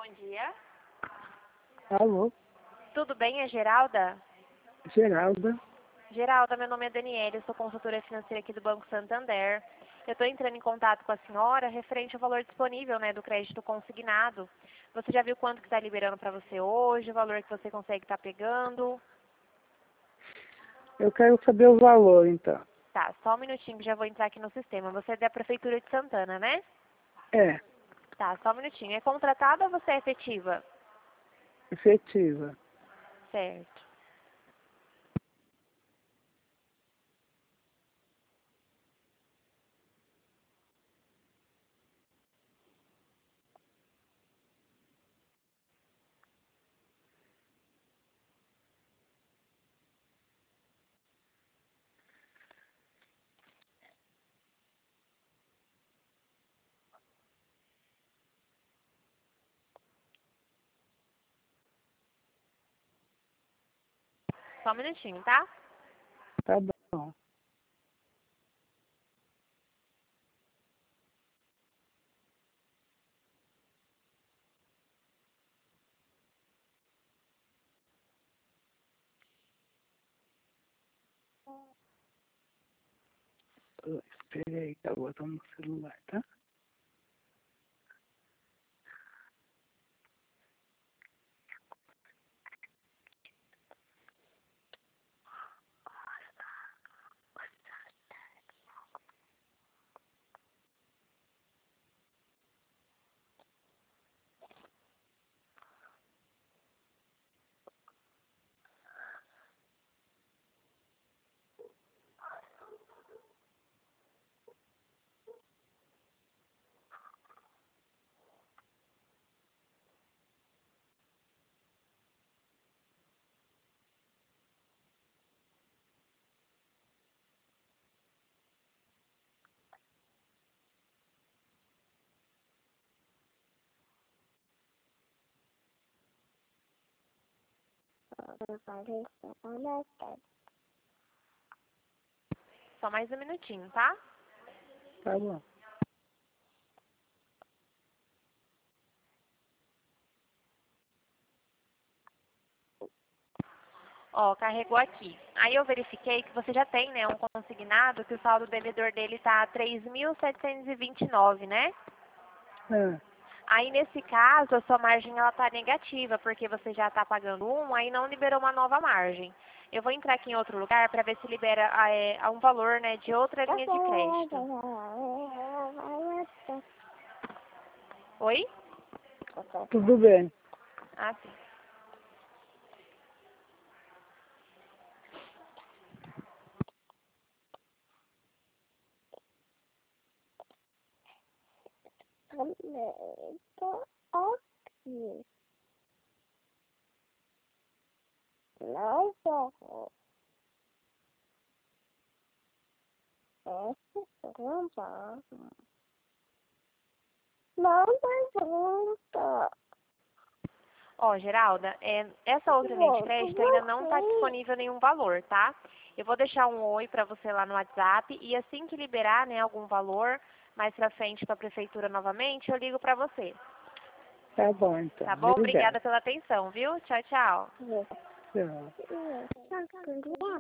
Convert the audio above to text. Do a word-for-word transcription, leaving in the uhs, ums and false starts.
dia. Alô, Tudo bem, é Geralda? Geralda. Geralda, meu nome é Daniela, eu sou consultora financeira aqui do Banco Santander. Eu estou entrando em contato com a senhora referente ao valor disponível, né, do crédito consignado. Você já viu quanto que está liberando para você hoje, o valor que você consegue estar pegando? Eu quero saber o valor, então. Tá, só um minutinho que já vou entrar aqui no sistema. Você é da Prefeitura de Santana, né? É, Tá, só um minutinho. É contratada ou você é efetiva? efetiva. Certo. Só um minutinho, tá? Tá bom. Ô, espera aí, tá botando no celular, tá? Só mais um minutinho, tá? Tá bom. Ó, carregou aqui. Aí eu verifiquei que você já tem, né, um consignado que o saldo devedor dele tá três mil setecentos e vinte e nove, né? É, Aí nesse caso a sua margem ela tá negativa, porque você já tá pagando um, aí não liberou uma nova margem. Eu vou entrar aqui em outro lugar para ver se libera é, um valor, né, de outra linha de crédito. Oi? tudo bem. Ah, sim. Ó, Geralda, é, essa outra linha de crédito ainda não está disponível nenhum valor, tá? Eu vou deixar um oi para você lá no WhatsApp e assim que liberar, né, algum valor mais pra frente para a prefeitura novamente, eu ligo para você. Tá bom, então. Tá bom? Obrigado. Obrigada pela atenção, viu? Tchau, tchau. Tchau.